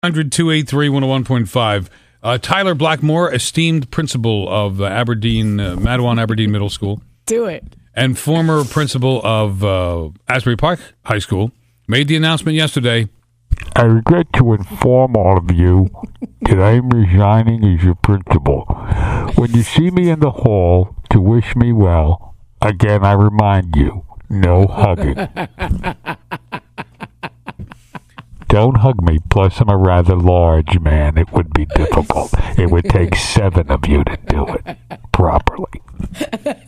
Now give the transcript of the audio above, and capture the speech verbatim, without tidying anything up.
hundred two eight three one oh one point five. Uh, Tyler Blackmore, esteemed principal of uh, Aberdeen, uh, Madawan Aberdeen Middle School. Do it. And former principal of uh, Asbury Park High School, made the announcement yesterday. I regret to inform all of you that I am resigning as your principal. When you see me in the hall to wish me well, again I remind you, no hugging. Don't hug me, plus I'm a rather large man. It would be difficult. It would take seven of you to do it properly.